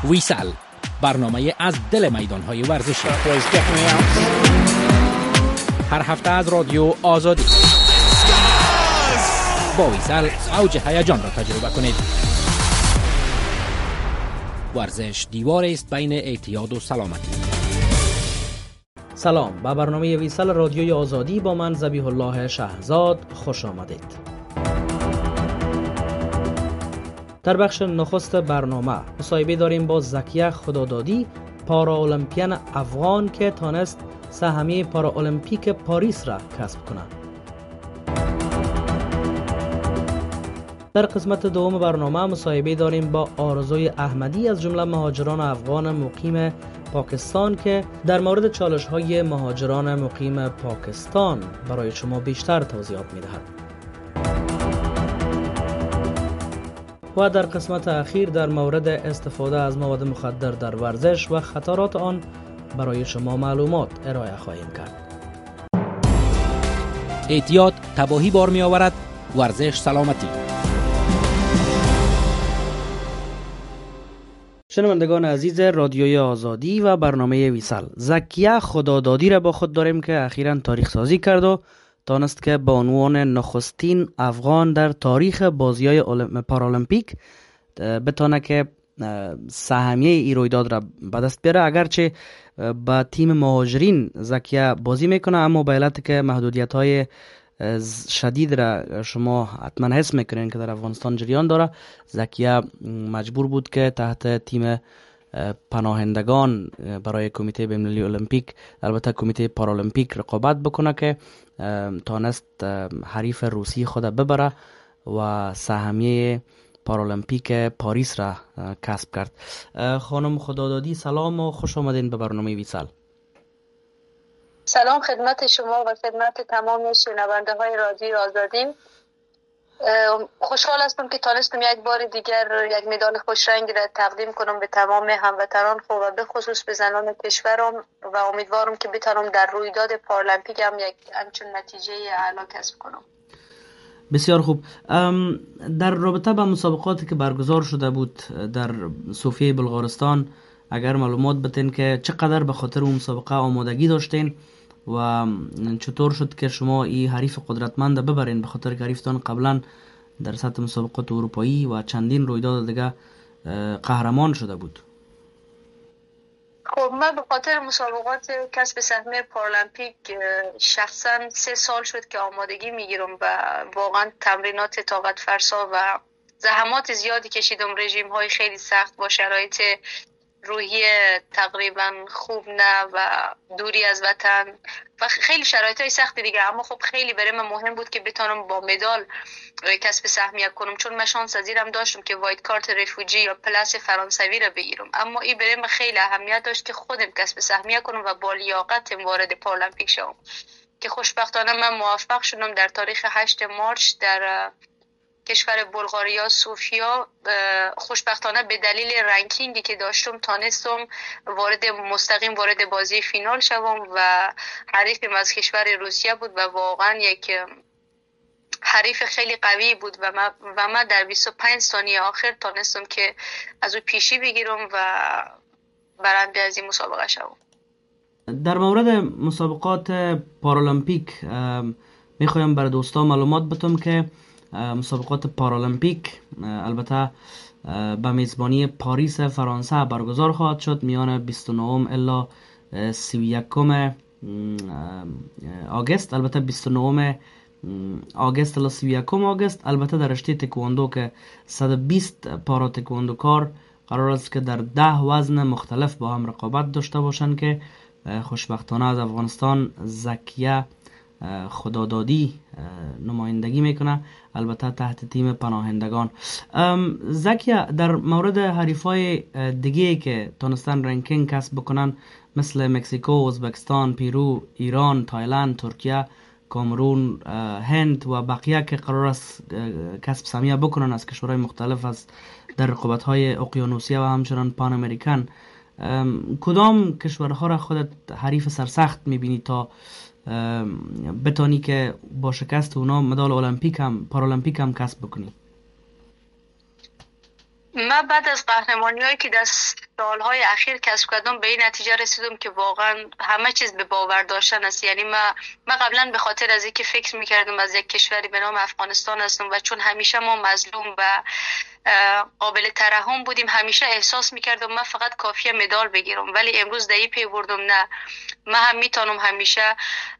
ویسال، برنامه از دل میدان‌های ورزشی. هر هفته از رادیو آزادی. با ویسال اوج هیجان را تجربه کنید. ورزش دیوار است بین اعتیاد و سلامتی. سلام، به برنامه ویسال رادیوی آزادی با من ذبیح الله شهزاد خوش آمدید. در بخش نخست برنامه مصاحبه داریم با زکیه خدادادی، پاراولمپیان افغان که تانست سهمیه پاراولمپیک پاریس را کسب کند. در قسمت دوم برنامه مصاحبه داریم با آرزوی احمدی از جمله مهاجران افغان مقیم پاکستان که در مورد چالش‌های مهاجران مقیم پاکستان برای شما بیشتر توضیحات می‌دهد. و در قسمت اخیر در مورد استفاده از مواد مخدر در ورزش و خطرات آن برای شما معلومات ارائه خواهیم کرد. اعتیاد تباهی بار می آورد، ورزش سلامتی. شنوندگان عزیز رادیوی آزادی و برنامه ویسال، زکیه خدادادی را با خود داریم که اخیراً تاریخ سازی کرد و دانست که با عنوان نخستین افغان در تاریخ بازی‌های پارالمپیک بتونه که سهمیه ای رویداد را به دست بیاره. اگرچه با تیم مهاجرین زکیه بازی میکنه، اما به علت که محدودیت‌های شدید را شما حتما حس میکنین که در افغانستان جریان داره، زکیه مجبور بود که تحت تیم پناهندگان برای کمیته بین‌المللی المپیک، البته کمیته پارالمپیک، رقابت بکنه که تانست حریف روسی خود ببره و سهمیه پارالمپیک پاریس را کسب کرد. خانم خدادادی سلام و خوش آمدین به برنامه ویسال. سلام خدمت شما و خدمت تمام شنونده های رادیو آزادی. خوشحال هستم که تانستم یک بار دیگر یک مدال خوشرنگ را تقدیم کنم به تمام هموطنان خود و به خصوص به زنان کشورم و امیدوارم که بتونم در رویداد پارالمپیک هم یک همچون نتیجه اعلی کسب کنم. بسیار خوب. در رابطه با مسابقاتی که برگزار شده بود در صوفیه بلغارستان، اگر معلومات بتین که چقدر به خاطر اون مسابقه آمادگی داشتین و چطور شد که شما این حریف قدرتمند ببرین، به خاطر که حریفتان قبلا در سطح مسابقات اروپایی و چندین رویداد دیگه قهرمان شده بود؟ خب من به خاطر مسابقات کسب سهمیه پارالمپیک شخصا 3 سال شد که آمادگی میگیرم و واقعا تمرینات طاقت فرسا و زحمات زیادی کشیدم، رژیم های خیلی سخت با شرایط روحی تقریبا خوب نه و دوری از وطن و خیلی شرایطهای سختی دیگه، اما خب خیلی برای من مهم بود که بتونم با مدال کسب سهمیه کنم، چون من شانس از اینم داشتم که وایت کارت رفوجی یا پلاس فرانسوی را بگیرم، اما این برای من خیلی اهمیت داشت که خودم کسب سهمیه کنم و با لیاقت وارد پارالمپیک شوم که خوشبختانه من موفق شدم. در تاریخ 8 مارس در کشور بلغاریا صوفیا خوشبختانه به دلیل رنکینگی که داشتم تانستم مستقیم وارد بازی فینال شوم و حریفم از کشور روسیه بود و واقعا یک حریف خیلی قوی بود و من در 25 ثانیه آخر تانستم که از او پیشی بگیرم و برنده از این مسابقه شوم. در مورد مسابقات پارالمپیک میخوایم برای دوستا معلومات بدم که مسابقات پارالمپیک البته به میزبانی پاریس فرانسه برگزار خواهد شد میان 29 الا 31 آگوست، البته 29 آگوست الا 31 آگوست. البته در رشته تکواندو که 120 پارا تکواندوکار قرار است که در 10 وزن مختلف با هم رقابت داشته باشند که خوشبختانه از افغانستان زکیه خدادادی نمایندگی میکنه، البته تحت تیم پناهندگان. زکیه، در مورد حریفای دیگه که تونستن رنکینگ کسب بکنن مثل مکزیکو، ازبکستان، پیرو، ایران، تایلند، ترکیه، کامرون، هند و بقیه که قرار است کسب سهمیه بکنن از کشورهای مختلف از در رقابت‌های اقیانوسیه و همچنان پان امریکن، کدام کشورها را خودت حریف سرسخت میبینی تا بتانی که با شکست اونا مدال المپیک هم پارالمپیک هم کسب بکنی؟ من بعد از قهرمانی‌هایی که سالهای اخیر کسب کردم به این نتیجه رسیدم که واقعا همه چیز به باور داشتن است. یعنی من قبلا به خاطر از اینکه فکر میکردم از یک کشوری به نام افغانستان هستم و چون همیشه ما مظلوم و قابل ترحم بودیم، همیشه احساس میکردم من فقط کافیه مدال بگیرم، ولی امروز در این پی بردم نه، من هم میتونم همیشه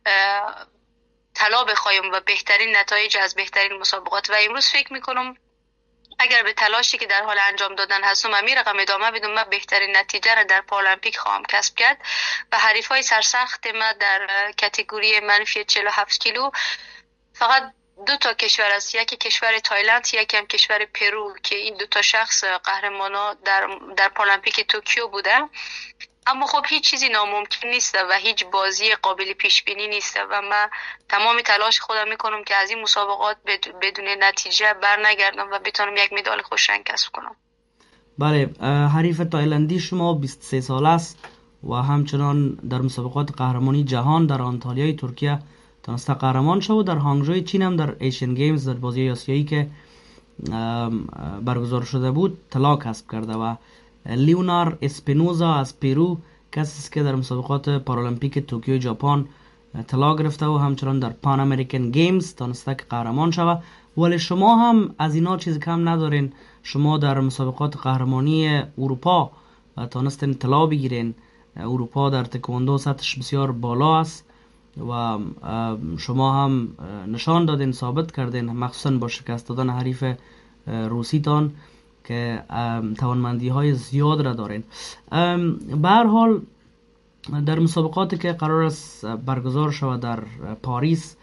طلا بخوایم و بهترین نتایج از بهترین مسابقات. و امروز فکر میکنم اگر به تلاشی که در حال انجام دادن هستم امیر رقم ادامه بدم، من بهترین نتیجه را در پارالمپیک خواهم کسب کرد و حریفای سرسخت ما در کاتگوری منفی 47 کیلو فقط دو تا کشور است، یکی کشور تایلند، یکی هم کشور پرو، که این دو تا شخص قهرمانا در پارالمپیک توکیو بوده. اما خب هیچ چیزی ناممکن نیست و هیچ بازی قابل پیش بینی نیست و من تمام تلاش خودم میکنم که از این مسابقات بدون نتیجه بر نگردم و بتونم یک مدال خوش رنگ کسب کنم. بله، حریف تایلندی شما 23 ساله است و همچنان در مسابقات قهرمانی جهان در آنتالیای ترکیه تونسته قهرمان شد و در هانگژوی چین هم در ایشین گیمز در بازی آسیایی که برگزار شده بود طلا کسب کرده. و لیونار اسپینوزا از پرو کسی است که در مسابقات پارالمپیک توکیو ژاپن طلا گرفته و همچنان در پان امریکن گیمز تونسته که قهرمان شود. ولی شما هم از اینا چیز کم ندارین، شما در مسابقات قهرمانی اروپا تونستین طلا بگیرین. اروپا در تکواندو سطحش بسیار بالا است و شما هم نشان دادین، ثابت کردین، مخصوصا با شکست دادن حریف روسیتان که توانمندی های زیاد را دارین. به هر حال در مسابقاتی که قرار است برگزار شود در پاریس،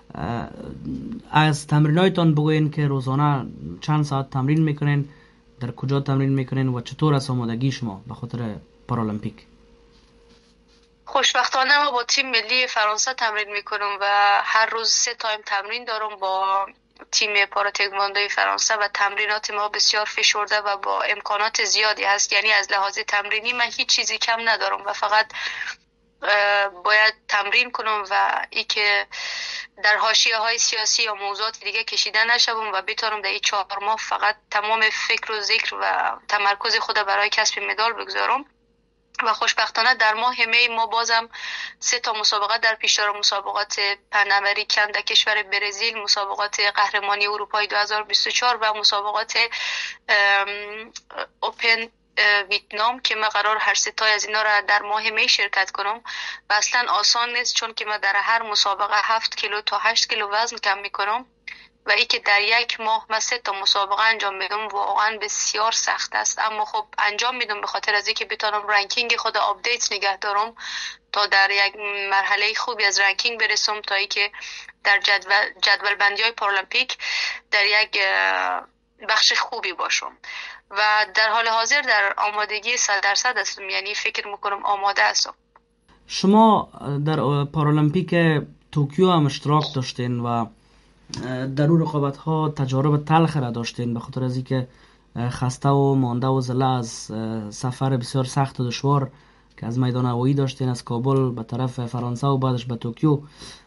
از تمرینایتان بگوین که روزانه چند ساعت تمرین میکنین، در کجا تمرین میکنین و چطور است آمادگی شما به خاطر پارالمپیک؟ خوشبختانه ما با تیم ملی فرانسه تمرین میکنم و هر روز 3 تایم تمرین دارم با تیم پارا تکواندوی فرانسه و تمرینات ما بسیار فشرده و با امکانات زیادی هست. یعنی از لحاظ تمرینی من هیچ چیزی کم ندارم و فقط باید تمرین کنم و ای که در حاشیه های سیاسی یا موضوعات دیگه کشیده نشوم و بتونم در این 4 ماه فقط تمام فکر و ذکر و تمرکز خود برای کسب مدال بگذارم. و خوشبختانه در ماه می ما بازم 3 تا مسابقات در پیش دارم، مسابقات پن امریکن در کشور برزیل، مسابقات قهرمانی اروپای 2024 و مسابقات اوپن ویتنام که من قرار هر 3 تا از اینا را در ماه می شرکت کنم و اصلا آسان نیست، چون که من در هر مسابقه 7 کیلو تا 8 کیلو وزن کم میکنم و ای که در یک ماه من 3 تا مسابقه انجام میدم واقعا بسیار سخت است. اما خب انجام میدم به خاطر از اینکه بتونم رنکینگ خود آپدیت نگه دارم تا در یک مرحله خوبی از رنکینگ برسم، تا ای که در جدول بندی های پارالمپیک در یک بخش خوبی باشم و در حال حاضر در آمادگی 100% هستم. یعنی فکر میکنم آماده هستم. شما در پارالمپیک توکیو هم اشتراک داشتین و در اون رقابت ها تجارب تلخ را داشتین به خاطر از اینکه خسته و مانده و زله از سفر بسیار سخت و دشوار که از میدان هوایی داشتین از کابل به طرف فرانسه و بعدش به توکیو.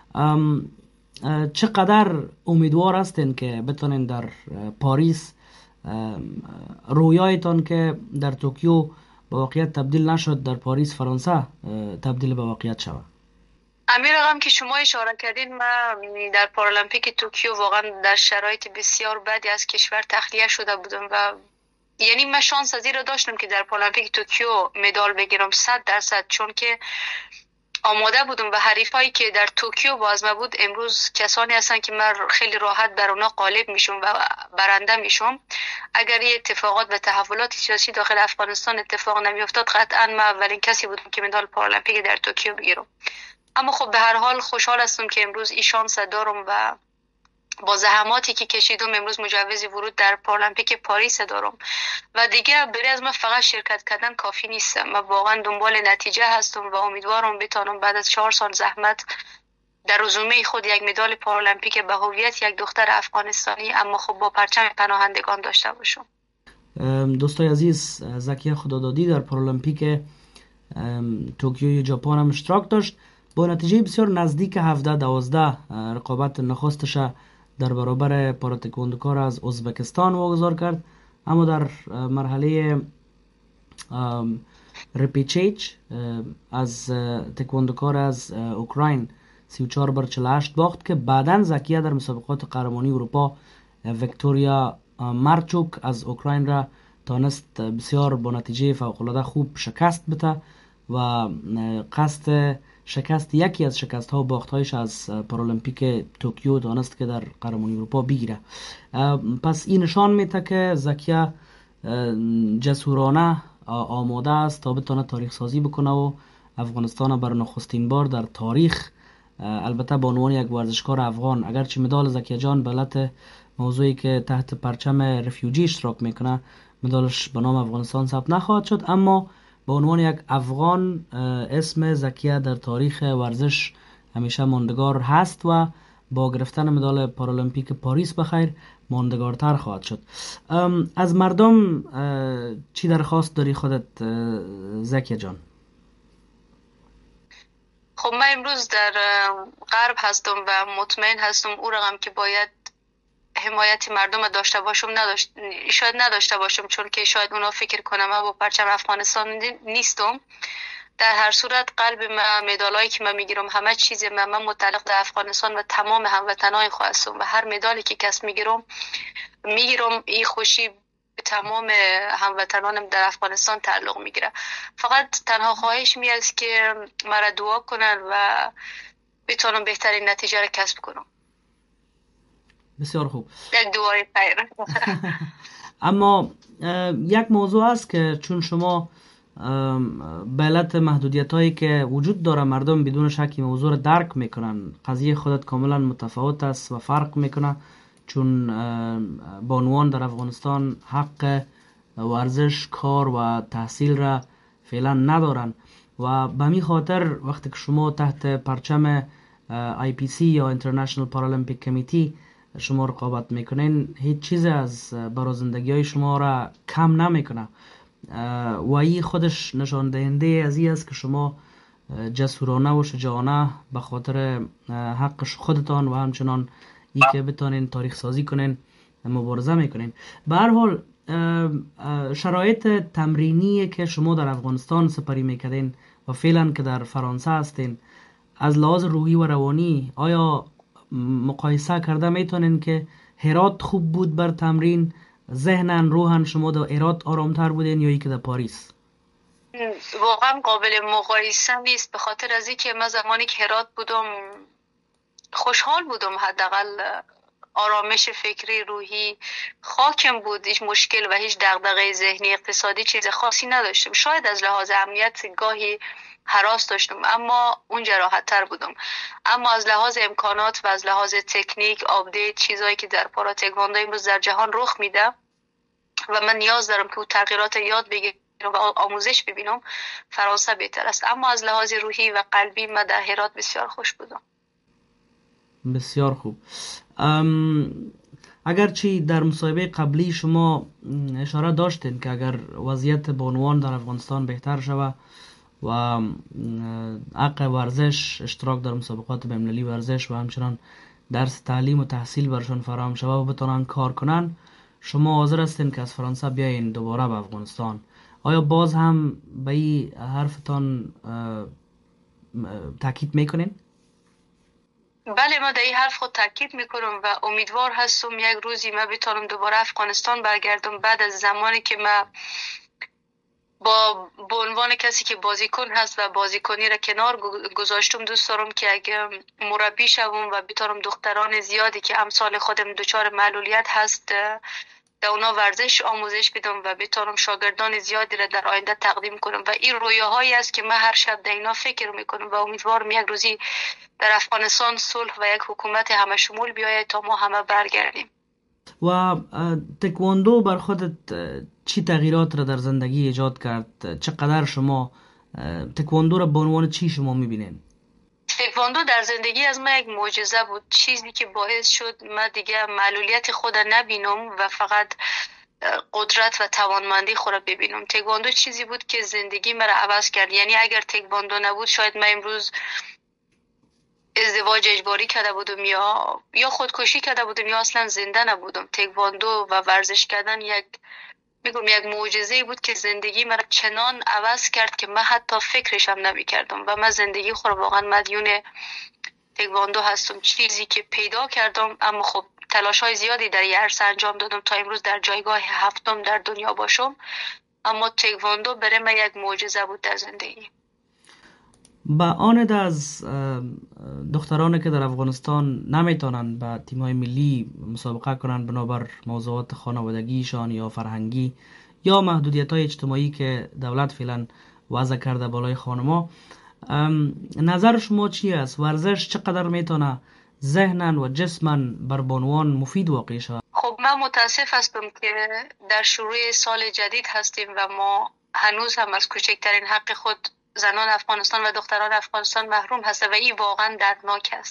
چقدر امیدوار هستین که بتونین در پاریس رویایتان که در توکیو به واقعیت تبدیل نشد در پاریس فرانسه تبدیل به واقعیت شود؟ امیر آقام که شما اشاره کردین، من در پارالمپیک توکیو واقعا در شرایط بسیار بدی از کشور تخلیه شده بودم و یعنی من شانس از این را داشتم که در پارالمپیک توکیو مدال بگیرم 100%، چون که آماده بودم و حریفایی که در توکیو باز ما بود امروز کسانی هستن که من خیلی راحت بر اونا غالب میشم و برنده میشم. اگر این اتفاقات و تحولات سیاسی داخل افغانستان اتفاق نمیافتاد قطعا من اولین کسی بودم که مدال پارالمپیک در توکیو بگیرم. اما خب به هر حال خوشحال هستم که امروز این شانس دارم و با زحماتی که کشیدم امروز مجوز ورود در پارالمپیک پاریس دارم و دیگه برای از من فقط شرکت کردن کافی نیست. من واقعا دنبال نتیجه هستم و امیدوارم بتونم بعد از 4 سال زحمت در رزومه خود یک مدال پارالمپیک به هویت یک دختر افغانستانی اما خب با پرچم پناهندگان داشته باشم. دوستای عزیز، زکیه خدادادی در پارالمپیک توکیو ژاپن هم اشتراک داشت. با نتیجه بسیار نزدیک 17-12 رقابت نخستش در برابر پاراتکواندوکار از ازبکستان واگذار کرد، اما در مرحله رپیچیچ از تکواندوکار از اوکراین 34 بر 48 باخت که بعداً زکیه در مسابقات قهرمانی اروپا ویکتوریا مارچوک از اوکراین را تانست بسیار با نتیجه فوق‌العاده خوب شکست بده و قصد شکست یکی از شکست ها و باخت هایش از پارالمپیک توکیو دانست که در قهرمانی اروپا بگیره. پس این نشان میده که زکیه جسورانه آماده است تا بتونه تاریخ سازی بکنه و افغانستان بر نخستین بار در تاریخ، البته به عنوان یک ورزشکار افغان، اگرچه مدال زکیه جان بلت موضوعی که تحت پرچم رفیوجی اشتراک میکنه مدالش به نام افغانستان ثبت نخواهد شد، اما به عنوان یک افغان اسم زکیه در تاریخ ورزش همیشه ماندگار هست و با گرفتن مدال پارالمپیک پاریس بخیر ماندگارتر خواهد شد. از مردم چی درخواست داری خودت زکیه جان؟ خب من امروز در غرب هستم و مطمئن هستم او رقم که باید حمایت مردم داشته باشم شاید نداشته باشم، چون که شاید اونا فکر کنم من با پرچم افغانستان نیستم. در هر صورت قلب من، مدالایی که من میگیرم، همه چیز من متعلق به افغانستان و تمام هموطنان خود هستم و هر مدالی که کس میگیرم این خوشی به تمام هموطنانم در افغانستان تعلق میگیره. فقط تنها خواهش می است که مرا دعا کنن و بتونم بهترین نتیجه را کسب کنم. بسیار خوب. یک دعای خیر. اما یک موضوع است که چون شما به علت محدودیت هایی که وجود داره مردم بدون شک موضوع را درک میکنن، قضیه خودت کاملا متفاوت است و فرق میکنه، چون بانوان در افغانستان حق ورزش، کار و تحصیل را فعلا ندارن و به می خاطر وقتی که شما تحت پرچم IPC یا International Paralympic Committee شما رقابت میکنین، هیچ چیز از برازندگی های شما را کم نمیکنه و این خودش نشان دهنده از این است که شما جسورانه و شجاعانه به خاطر حق خودتان و همچنان ای که بتانین تاریخ سازی کنین مبارزه میکنین. به هر حال شرایط تمرینی که شما در افغانستان سپری میکردین و فعلا که در فرانسه هستین، از لحاظ روحی و روانی آیا مقایسه کرده میتونین که هرات خوب بود بر تمرین؟ ذهنن روحن شما در هرات آرامتر بودین یا ای که در پاریس؟ واقعا قابل مقایسه نیست، به خاطر از اینکه من زمانی که هرات بودم خوشحال بودم، حداقل آرامش فکری روحی خاکم بود، هیچ مشکل و هیچ دغدغه ذهنی اقتصادی چیز خاصی نداشتم. شاید از لحاظ امنیت گاهی هراس داشتم اما اونجا راحت تر بودم، اما از لحاظ امکانات و از لحاظ تکنیک، آپدیت، چیزایی که در پارا تکواندو امروز در جهان رخ میده و من نیاز دارم که اون تغییرات یاد بگیرم و آموزش ببینم، فرانسه بهتر است. اما از لحاظ روحی و قلبی من در هرات بسیار خوش بودم. بسیار خوب. اگرچه در مصاحبه قبلی شما اشاره داشتین که اگر وضعیت بانوان در افغانستان بهتر شود و حق ورزش، اشتراک در مسابقات بین‌المللی ورزش و همچنان درس تعلیم و تحصیل برشان فراهم شود و بتونن کار کنن، شما حاضر هستین که از فرانسه بیاین دوباره به افغانستان؟ آیا باز هم به این حرفتان تاکید میکنین؟ بله، ما در این حرف خود تاکید میکنم و امیدوار هستم یک روزی من بتونم دوباره افغانستان برگردم، بعد از زمانی که من به عنوان کسی که بازیکن هست و بازیکنی را کنار گذاشتم. دوست دارم که اگه مربی شوم و بتونم دختران زیادی که امثال خودم دچار معلولیت هست در اونا ورزش آموزش بدم و بتونم شاگردان زیادی را در آینده تقدیم کنم و این رویاهایی است که من هر شب در اینا فکر میکنم و امیدوارم یک روزی در افغانستان صلح و یک حکومت همه شمول بیاید تا ما همه برگردیم. و تکواندو بر خودت چی تغییرات را در زندگی ایجاد کرد؟ چقدر شما تکواندو را به عنوان چی شما میبینین؟ تکواندو در زندگی از من یک معجزه بود، چیزی که باعث شد من دیگه معلولیت خود نبینم و فقط قدرت و توانمندی خود را ببینم. تکواندو چیزی بود که زندگی مرا عوض کرد. یعنی اگر تکواندو نبود شاید من امروز ازدواج اجباری کرده بودم یا خودکشی کرده بودم یا اصلا زنده نبودم. تکواندو و ورزش کردن یک میگم یک معجزه بود که زندگی من چنان عوض کرد که من حتی فکرش هم نمی‌کردم و من زندگی خود واقعا مدیون تکواندو هستم. چیزی که پیدا کردم، اما خب تلاش‌های زیادی در این عرصه انجام دادم تا امروز در جایگاه هفتم در دنیا باشم، اما تکواندو برای من یک معجزه بود در زندگی. با آن از دخترانی که در افغانستان نمیتونن به تیم‌های ملی مسابقه کنن بنابر موضوعات خانوادگیشان یا فرهنگی یا محدودیت‌های اجتماعی که دولت فعلا وضع کرده بالای خانما، نظر شما چی است؟ ورزش چقدر میتونه ذهناً و جسماً بر بانوان مفید واقع شود؟ خب من متاسف هستم که در شروع سال جدید هستیم و ما هنوز هم از کوچکترین حق خود زنان افغانستان و دختران افغانستان محروم هست و این واقعا دردناک است.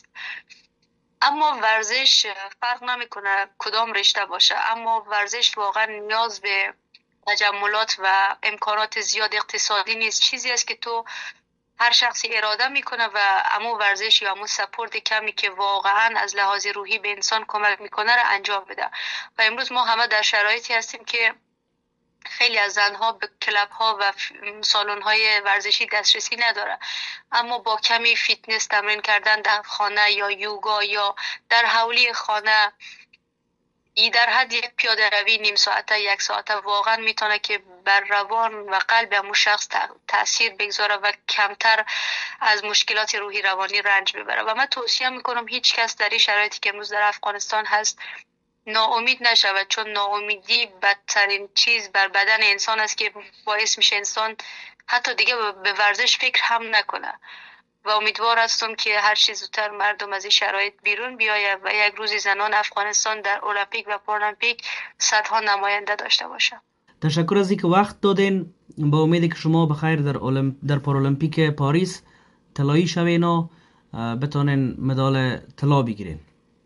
اما ورزش فرق نمیکنه کدام رشته باشه، اما ورزش واقعا نیاز به تجملات و امکانات زیاد اقتصادی نیست. چیزی است که تو هر شخصی اراده میکنه و امو ورزش یا امو سپورت کمی که واقعا از لحاظ روحی به انسان کمک میکنه رو انجام بده. و امروز ما همه در شرایطی هستیم که خیلی از زنها به کلب ها و سالن های ورزشی دسترسی نداره، اما با کمی فیتنس تمرین کردن در خانه یا یوگا یا در حولی خانه، ای در حد یک پیاده روی نیم ساعته یک ساعته واقعا میتونه که بر روان و قلب همون شخص تأثیر بگذاره و کمتر از مشکلات روحی روانی رنج ببره. و من توصیه میکنم هیچ کس در این شرایطی که امروز در افغانستان هست ناامید نشود، چون ناامیدی بدترین چیز بر بدن انسان است که باعث میشه انسان حتی دیگه به ورزش فکر هم نکنه. و امیدوار هستم که هر چیز زودتر مردم از این شرایط بیرون بیاید و یک روزی زنان افغانستان در المپیک و پارالمپیک صدها نماینده داشته باشه. تشکر از اینکه وقت دادین. با امیدی که شما بخیر در پارالمپیک پاریس طلایی شوین و بتونین مدال طلا بگیرین.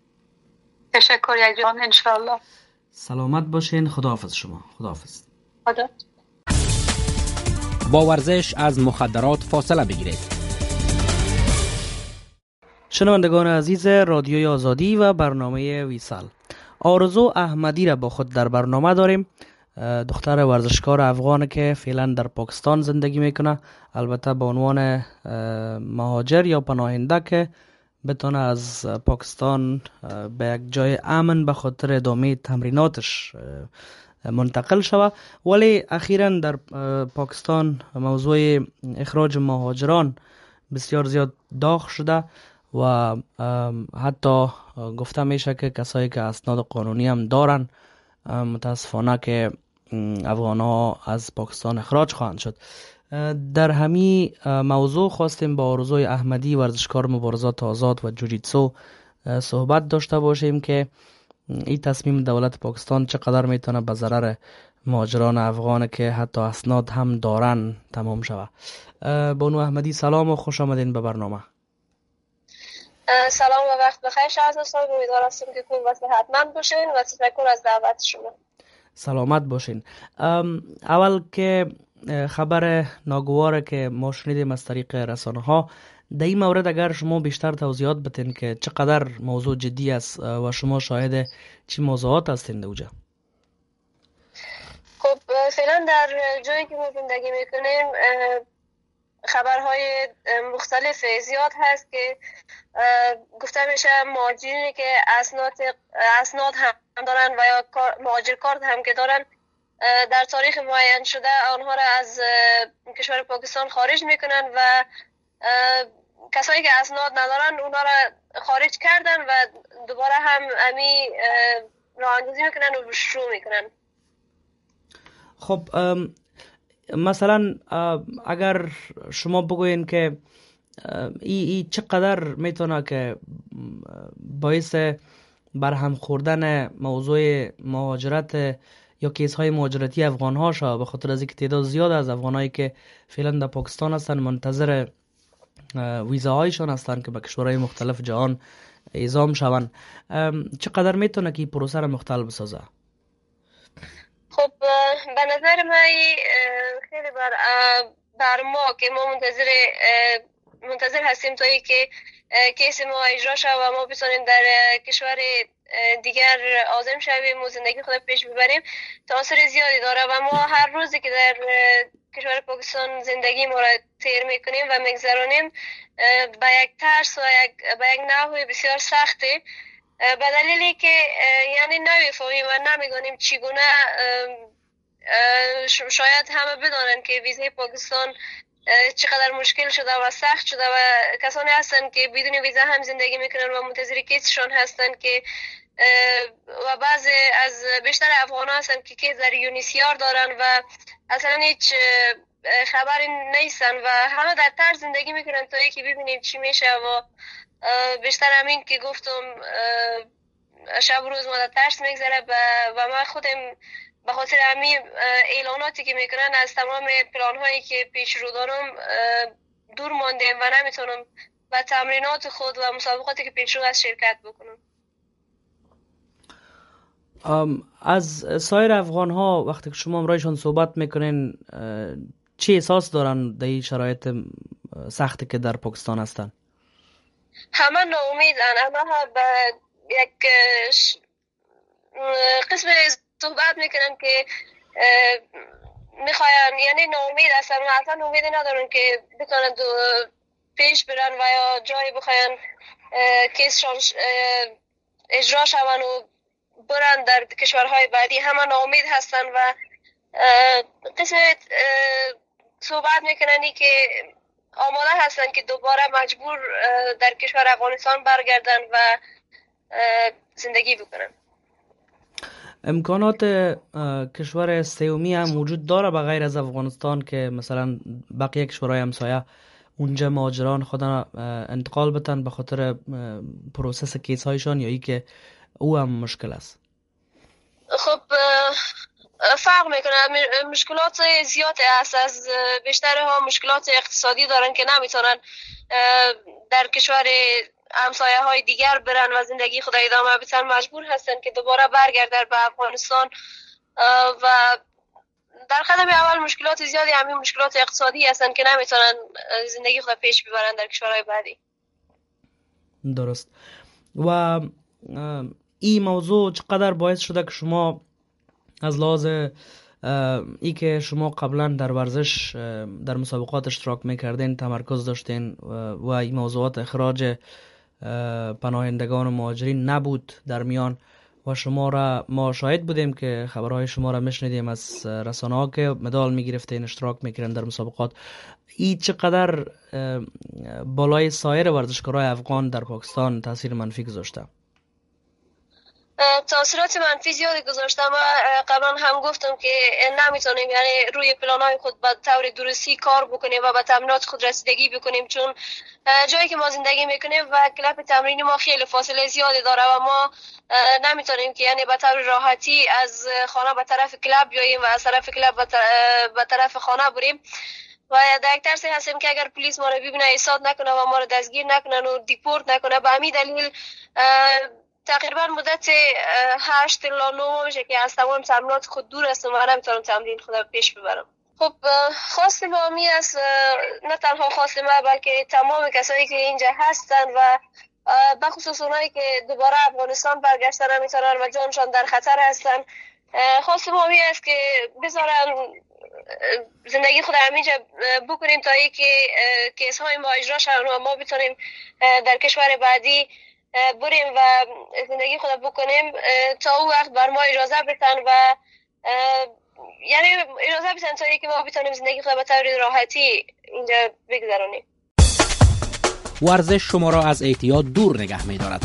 تشکر یک جان، انشاءالله. سلامت باشین. خداحافظ شما. خداحافظ. خدا. با ورزش از مخدرات فاصله بگیرید. شنوندگان عزیز رادیوی آزادی و برنامه ویسال، آرزو احمدی را با خود در برنامه داریم. دختر ورزشکار افغان که فعلا در پاکستان زندگی میکنه، البته به عنوان مهاجر یا پناهنده که بتونه از پاکستان به یک جای امن به خاطر ادامه تمریناتش منتقل شود. ولی اخیراً در پاکستان موضوع اخراج مهاجران بسیار زیاد داغ شده و حتی گفته میشه که کسایی که اسناد قانونی هم دارن متاسفانه که افغان ها از پاکستان اخراج خواهند شد. در همین موضوع خواستیم با آرزوی احمدی، ورزشکار مبارزات آزاد و جوجیتسو، صحبت داشته باشیم که این تصمیم دولت پاکستان چقدر میتونه به ضرر مهاجران افغان که حتی اسناد هم دارن تمام شود. بانو احمدی سلام و خوش آمدین به برنامه. سلام و وقت بخیر شهرزاد صاحب. امیدوار هستم که خوب و صحتمند باشین و تشکر از دعوت شما. سلامت باشین. اول که خبر ناگواره که ما شنیدیم از طریق رسانه ها، در این مورد اگر شما بیشتر توضیحات بتین که چقدر موضوع جدی است و شما شاهد چی موضوعات هستین دوجا؟ خب فعلا در جایی که ما زندگی میکنیم خبرهای مختلف زیاد هست که گفته میشه مهاجرینی که اسناد هم دارن و یا مهاجر کارت هم که دارن در تاریخ معین شده آنها را از کشور پاکستان خارج میکنن و کسایی که اسناد ندارن اونها را خارج کردن و دوباره هم امی راه اندازی میکنن و شروع میکنن. خب مثلا اگر شما بگوین که ای چقدر میتونه که باعث برهم خوردن موضوع مهاجرت یا کیس های مهاجرتی افغان ها شد، به خاطر از اینکه تعداد زیاد از افغان هایی که فعلا در پاکستان هستن منتظر ویزاهایشان هستن که به کشورهای مختلف جهان اعزام شوند، چقدر میتونه که این پروسه را مختل بسازه؟ خب به نظر من خیلی بر ما که ما منتظر هستیم تا ای که کیس ما اجرا شد و ما بتونیم در کشور دیگر آزم شویم و زندگی خود پیش ببریم تاثیر زیادی داره و ما هر روزی که در کشور پاکستان زندگی ما را طی میکنیم و میگذرانیم با یک ترس و با یک نحو بسیار سخته، به دلیلی که یعنی نمیفهمیم و نمیدانیم چگونه. شاید همه بدانند که ویزای پاکستان چقدر مشکل شده و سخت شده و کسانی هستند که بدون ویزا هم زندگی میکنن و منتظر کیسشون هستند که و بعضی از بیشتر افغان ها هستند که کیس در یونیسیار دارن و اصلا هیچ خبری نیستن و همه در ترس زندگی میکنن تا یکی ببینیم چی میشه و بیشتر همین که گفتم شب و روز ما در ترس میگذره و ما خودم به خاطر همین اعلاناتی که میکنن از تمام پلان هایی که پیش رو دارم دور ماندیم و نمیتونم به تمرینات خود و مسابقاتی که پیش رو از شرکت بکنم. از سایر افغان ها وقتی که شما امرایشان صحبت میکنین چی احساس دارن در این شرایط سختی که در پاکستان هستن؟ همه ناامیدن، همه به یک قسم صحبت میکنن که میخواین، یعنی ناامید هستن و اصلا امیدی ندارن که بتونن پیش برن و یا جایی بخواین کیسشان اجرا شون و برن در کشورهای بعدی. همه ناامید هستن و قسم صحبت میکنن که آماده هستن که دوباره مجبور در کشور افغانستان برگردن و زندگی بکنن. امکانات کشور سومی هم وجود داره به غیر از افغانستان که مثلا بقیه کشورهای همسایه اونجا مهاجران خودن انتقال بتن به خاطر پروسس کیس هایشان، یا ای که او هم مشکل است؟ خب فرق میکنه، مشکلات زیاده است. از بیشترها مشکلات اقتصادی دارن که نمیتونن در کشور همسایه های دیگر برن و زندگی خود ادامه بدن، مجبور هستن که دوباره برگردن به افغانستان و در قدم اول مشکلات زیادی همین مشکلات اقتصادی هستن که نمیتونن زندگی خود پیش ببرن در کشورهای بعدی. درست. و این موضوع چقدر باعث شده که شما از لحاظ ای که شما قبلا در ورزش در مسابقات اشتراک میکردین تمرکز داشتین و این موضوعات اخراج پناهندگان و مهاجرین نبود در میان و شما را ما شاهد بودیم که خبرهای شما را میشنیدیم از رسانه ها که مدال میگرفتین، اشتراک میکردین در مسابقات. این چقدر بالای سایر ورزشکارای افغان در پاکستان تاثیر منفی گذاشته؟ تاثیرات منفی زیادی گذاشتم و قبلا هم گفتم که نمیتونیم یعنی روی پلانهای خود به طور درستی کار بکنیم و به تمرینات خود رسیدگی بکنیم، چون جایی که ما زندگی میکنیم و کلاب تمرینی ما خیلی فاصله زیادی داره و ما نمیتونیم که یعنی به طور راحتی از خانه به طرف کلاب بیاییم و از طرف کلاب به طرف خانه بریم و در یک ترسی هستیم که اگر پلیس ما رو ببینه ایستاد نکنه و ما رو دستگیر نکنه و دیپورت نکنه. به همین دلیل تقریبا مدت 8 الی 9 میشه که از تمام تمرینات خود دور هستم و نمیتونم تمرین خودم پیش ببرم. خب خواست ما می است، نه تنها خواست ما بلکه تمام کسایی که اینجا هستن و بخصوص اونایی که دوباره افغانستان برگشتن نمیتونن و جانشان در خطر هستن، خواست ما می است که بذارن زندگی خود همینجا بکنیم تا ای که کیس های ما اجرا شون و ما بتونیم در کشور بعدی بریم و زندگی خود بکنیم تا اون وقت بر ما اجازه بدن و یعنی اجازه بدن تا اینکه ما بتونیم زندگی خود به طور راحتی اینجا بگذرونیم. ورزش شما را از اعتیاد دور نگه می‌دارد.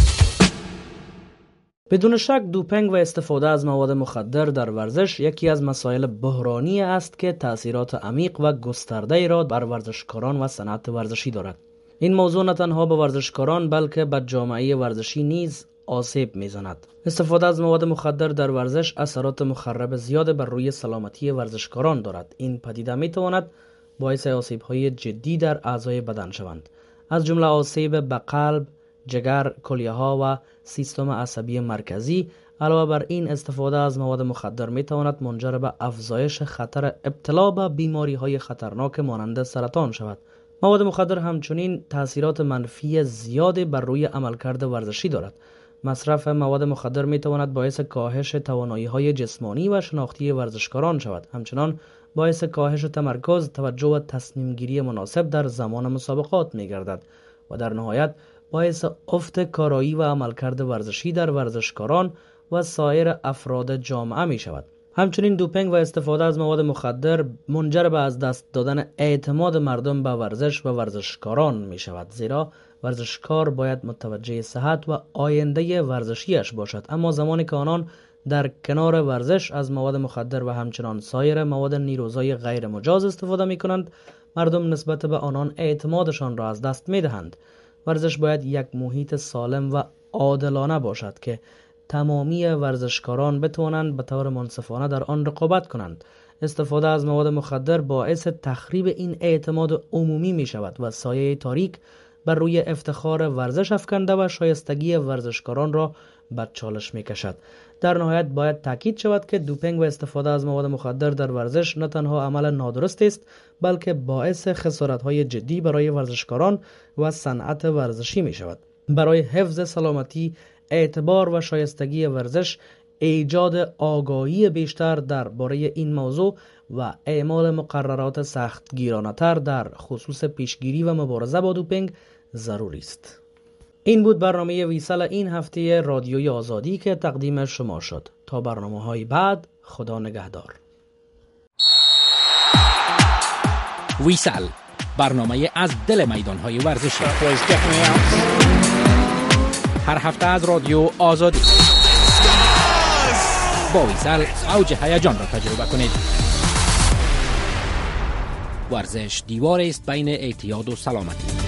بدون شک دوپینگ و استفاده از مواد مخدر در ورزش یکی از مسائل بحرانی است که تأثیرات عمیق و گسترده‌ای را بر ورزشکاران و صنعت ورزشی دارد. این موضوع نه تنها به ورزشکاران بلکه به جامعه ورزشی نیز آسیب میزند. استفاده از مواد مخدر در ورزش اثرات مخرب زیاد بر روی سلامتی ورزشکاران دارد. این پدیده میتواند باعث آسیب‌های جدی در اعضای بدن شوند، از جمله آسیب به قلب، جگر، کلیه‌ها و سیستم عصبی مرکزی. علاوه بر این استفاده از مواد مخدر میتواند منجر به افزایش خطر ابتلا به بیماری‌های خطرناک مانند سرطان شود. مواد مخدر همچنین تأثیرات منفی زیادی بر روی عملکرد ورزشی دارد. مصرف مواد مخدر می تواند باعث کاهش توانایی‌های جسمانی و شناختی ورزشکاران شود. همچنان باعث کاهش تمرکز، توجه و تصمیم گیری مناسب در زمان مسابقات می گردد و در نهایت باعث افت کارایی و عملکرد ورزشی در ورزشکاران و سایر افراد جامعه می شود. همچنین دوپینگ و استفاده از مواد مخدر منجر به از دست دادن اعتماد مردم به ورزش و ورزشکاران می شود، زیرا ورزشکار باید متوجه صحت و آینده ورزشیش باشد، اما زمانی که آنان در کنار ورزش از مواد مخدر و همچنان سایر مواد نیروزای غیر مجاز استفاده می کنند، مردم نسبت به آنان اعتمادشان را از دست می دهند. ورزش باید یک محیط سالم و عادلانه باشد که تمامی ورزشکاران بتوانند به طور منصفانه در آن رقابت کنند. استفاده از مواد مخدر باعث تخریب این اعتماد عمومی می شود و سایه تاریک بر روی افتخار ورزش افکنده و شایستگی ورزشکاران را به چالش می کشد. در نهایت باید تاکید شود که دوپینگ و استفاده از مواد مخدر در ورزش نه تنها عمل نادرست است، بلکه باعث خسارت‌های جدی برای ورزشکاران و صنعت ورزشی می شود. برای حفظ سلامتی، اعتبار و شایستگی ورزش، ایجاد آگاهی بیشتر درباره این موضوع و اعمال مقررات سختگیرانه‌تر در خصوص پیشگیری و مبارزه با دوپینگ ضروری است. این بود برنامه ویسل این هفته رادیوی آزادی که تقدیم شما شد. تا برنامه‌های بعد، خدا نگهدار. ویسل، برنامه از دل میدان‌های ورزشی. هر هفته از رادیو آزادی. با ویسل اوج هیجان را تجربه کنید. ورزش دیواری است بین اعتیاد و سلامتی.